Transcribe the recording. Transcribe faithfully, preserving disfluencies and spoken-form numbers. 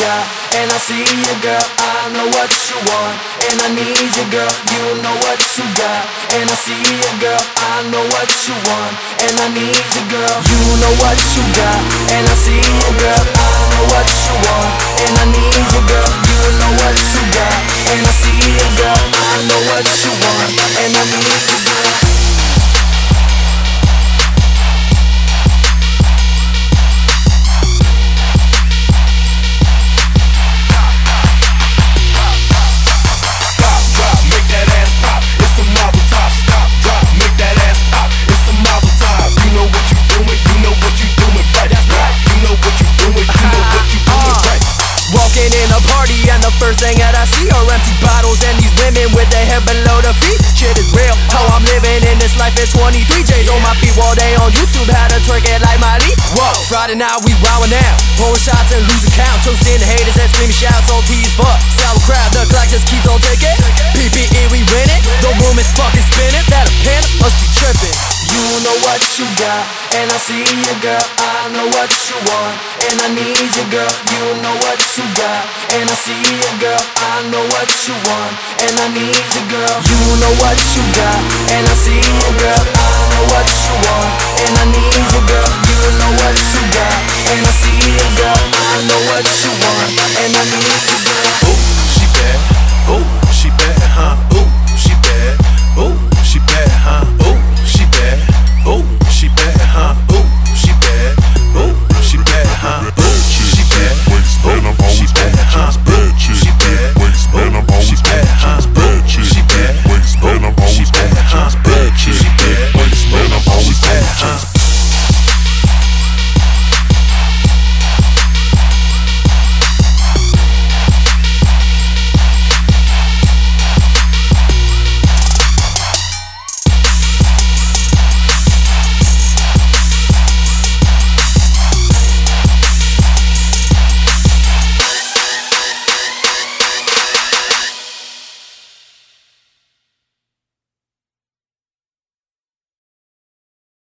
got, and I see you, girl. I know what you want, and I need you, girl. You know what you got, and I see you, girl. I know what you want, and I need you, girl. You know what you got, and I see you, girl. I know what you want, and I need you, girl. You know what you got, and I see you, girl. I know what you want, and I need you, girl. And the first thing that I see are empty bottles and these women with their head below their feet. Shit is real, how I'm living in this life at twenty-three. J's on my feet while they on YouTube, how to twerk it like Miley. Whoa, Friday night we wildin' out, pouring shots and losing count, toasting the haters and screaming shouts on T's butt. Sour crowd, the clock just keeps on ticking. P P E we win it, the room is fucking spinning. That a pen must be tripping. You know what you got, and I see you, girl. I know what you want, and I need you, girl. You know what you got, and I see you, girl. I know what you want, and I need you, girl. You know what you got, and I see you, girl. I know what you want, and I need you, girl. You know what you got, and I see you, girl. I know what you want, and I need you, girl. Oh, she bad. Oh, she bad, huh?